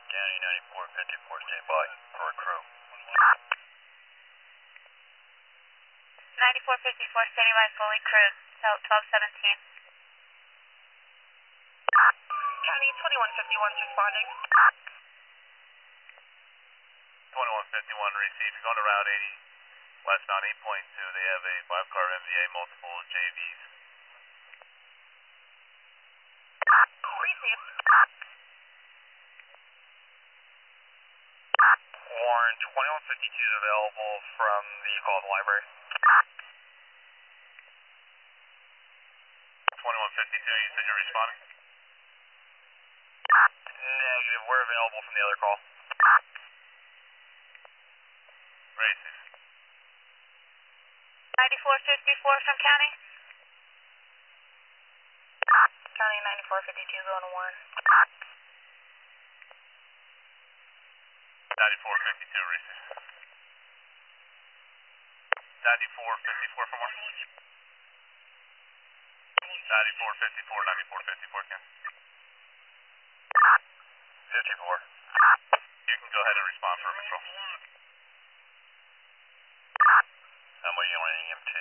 County 9454, stand by for a crew. 9454, standing by fully crewed, so 1217. County 2151's responding. 2151 received. You're going to Route 80, westbound 8.2. They have a 5-car MVA, multiple JVs. Received. Warren, 2152 is available from the call at the library. 2152, you said you're responding? Negative, we're available from the other call. Racing. 9454 from county. County 9452 going to 1. 9452 racing. 9454 from where? 9454, 9454, Ken. 54. You can go ahead and respond for patrol. I'm waiting on an EMT.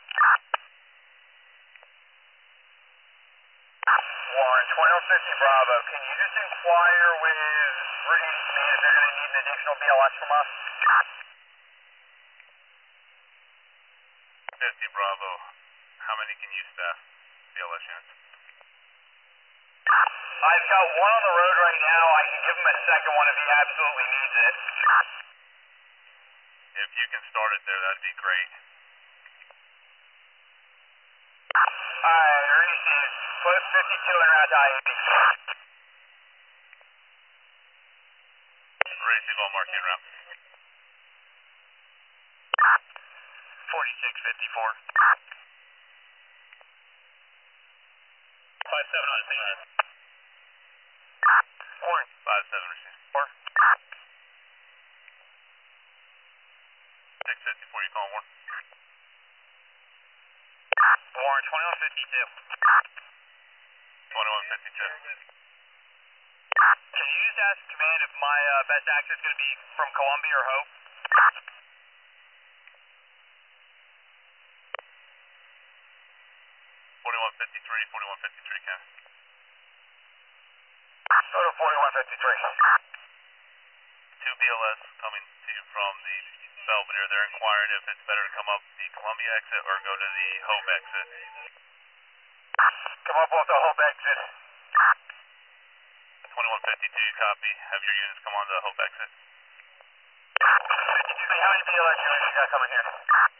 Warren, 2150 Bravo, can you just inquire with Brigade Command if they're going to need an additional BLS from us? 50 Bravo, how many can you staff? BLS units? I've got one on the road right now. I can give him a second one if he absolutely needs it. If you can start it there, that'd be great. Alright, received. Put 52 in route to I-80. Racing, I'll mark you en route. 4654. 57 on scene. Warren. 57 received. 654, you calling Warren? Warren, 2152. 2152. Can you just ask Command if my best access is going to be from Columbia or Hope? 4153, 4153, Ken. Go to 4153. 2 BLS coming to you from the Belvedere. They're inquiring if it's better to come up the Columbia exit or go to the Hope exit. Come up off the Hope exit. 2152, copy. Have your units come on the Hope exit. Excuse me, how many BLS units you got coming here?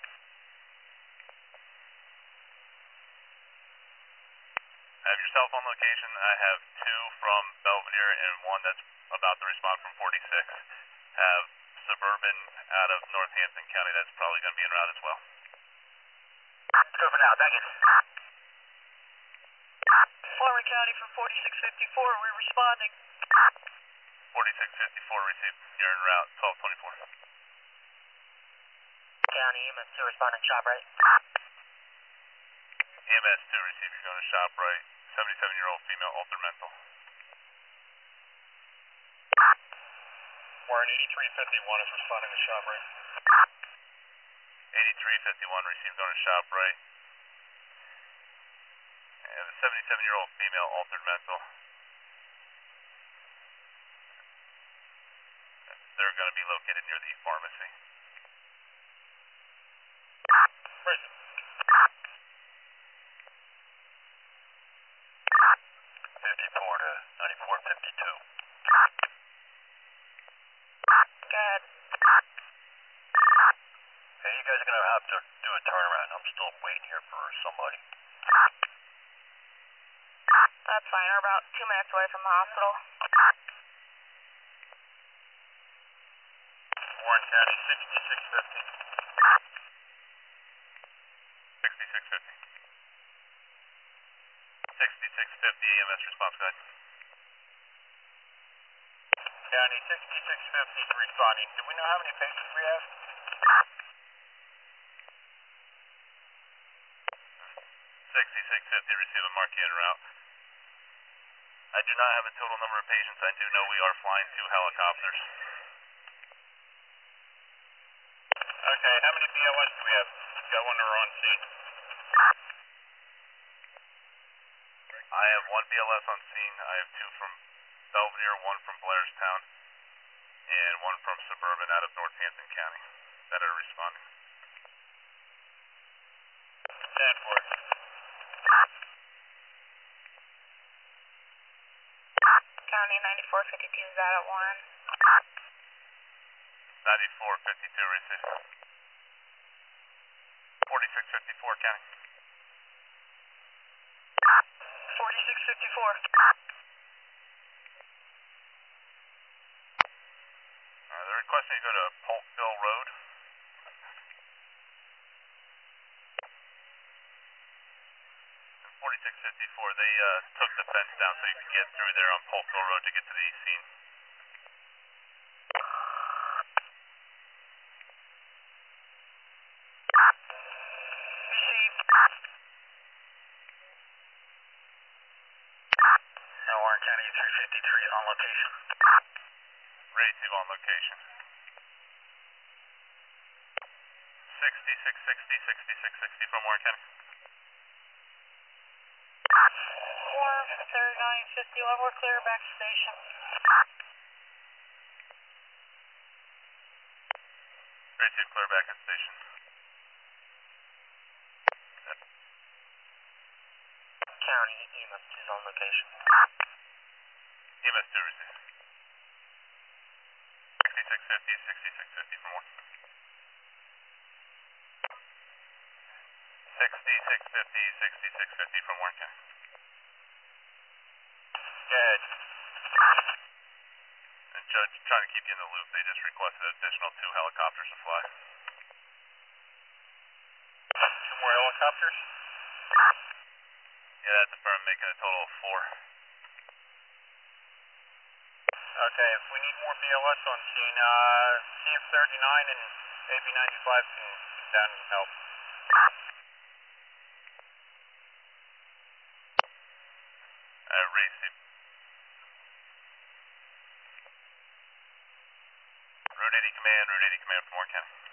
Have your cell phone location. I have 2 from Belvedere and 1 that's about to respond from 46. Have Suburban out of Northampton County. That's probably going to be en route as well. Good for now, thank you. Florida County from 4654, we're responding. 4654 received. You're en route, 1224. County EMS 2 responding, shop right. EMS 2 received. You're going to shop right. 77-year-old female, altered mental. Warren, 8351 is responding to shop right. 8351 received, going to shop right. And the 77-year-old female, altered mental. They're going to be located near the pharmacy. Right. 54 to 9452. Good. Hey, you guys are going to have to do a turnaround. I'm still waiting here for somebody. That's fine, we're about 2 minutes away from the hospital. Warren County, 6650. 6650. 6650 EMS response, go ahead. County, 6650 is responding. Do we know how many patients we have? 6650, receive a marquee en route. I do not have a total number of patients. I do know we are flying 2 helicopters. Okay, how many BLS do we have going or on scene? I have 1 BLS on scene. I have 2 from Belvedere, 1 from Blairstown, and 1 from Suburban out of Northampton County that are responding. 10-4. County 9452 is out at 1. 9452 received. 4654 County. 4654. They're requesting you go to Polkville Road. 4654, they took the fence down so you could get through there on Polkville Road to get to the scene. Received. Warren County 353 on location. Ready to on location. 6660 from Warren County. Warren 3951, we're clear back station. Ready to clear back at station. County EMS 2 is on location. EMS 2 received. 6650 from Warren. 6650 from Warren County. Good. And Judge, trying to keep you in the loop, they just requested additional 2 helicopters to fly. 2 more helicopters? Yeah, that's affirmed, making a total of 4. Okay, if we need more BLS on scene, CF-39 and AB-95 can come down and help. Received. Route 80 Command from Warren County.